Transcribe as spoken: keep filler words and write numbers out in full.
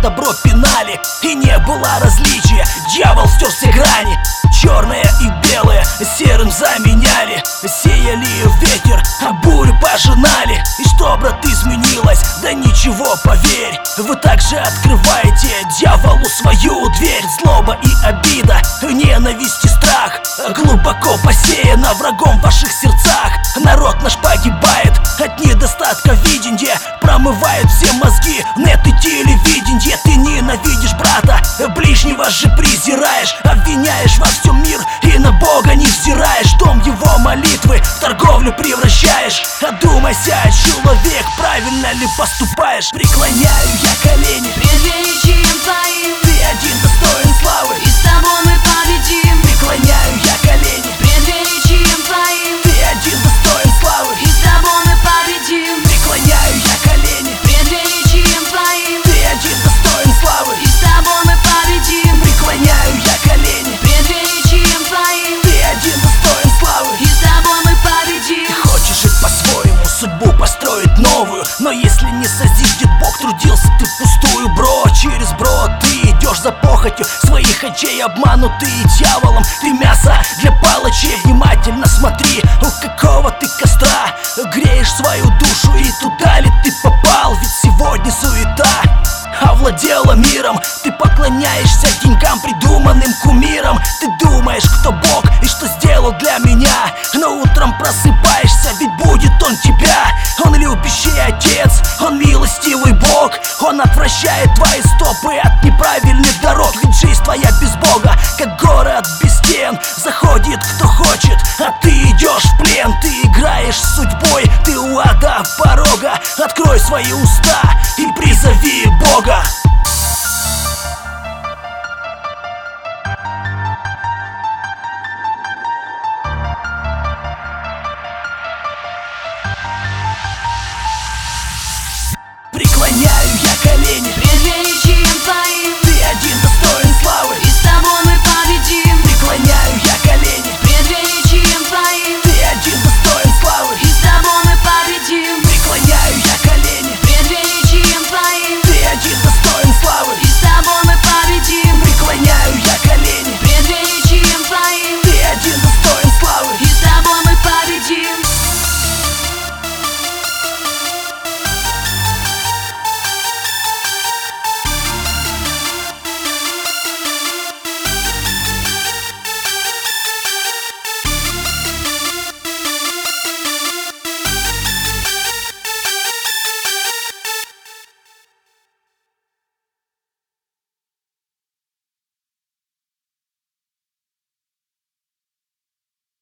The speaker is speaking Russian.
добро пинали, и не было различия. Дьявол стер все грани, черное и белое серым заменяли. Сеяли ветер, а бурю пожинали. И что, брат, изменилось? Да ничего, поверь. Вы также открываете дьяволу свою дверь. Злоба и обида, ненависть и страх глубоко посеяно врагом в ваших сердцах. Народ наш погибает от недостатка видения. Промывают все мозги, нет и телевиденье. Ты ненавидишь брата, ближнего же презираешь. Обвиняешь во всем мир и на Бога не взираешь. Дом его молитвы в торговлю превращаешь. Одумайся, человек, правильно ли поступаешь? Преклоняю я колени пред величием твоим. Ты один достоин славы, и с тобой мы победим. Преклоняю я колени пред величием твоим. Ты один достоин славы, и с тобой мы победим. Преклоняю я колени пред величием твоим. Ты один достоин славы, и с тобой мы победим. Преклоняю я колени пред величием твоим. Ты один достоин славы, и с тобой мы победим. Ты хочешь жить по-своему, судьбу построить новую, но если не созидет Бог, трудился ты впустую, бро. Через брод ты идешь за похотью своих очей, обманутый дьяволом. Ты мясо для палачей, внимательно смотри, у какого ты костра греешь свою душу, и туда ли ты попал? Ведь сегодня суета овладела миром. Ты поклоняешься деньгам, придуманным кумирам. Ты думаешь, кто Бог и что сделал для меня, но утром просыпаешься, ведь будет Он тебя. Он любящий Отец, Он милостивый Бог. Он отвращает твои стопы от неправильных дорог. Ведь жизнь твоя без Бога, как город без стен. Заходит кто хочет, а ты идешь в плен. Ты играешь с судьбой, ты у ада порога. Открой свои уста и призови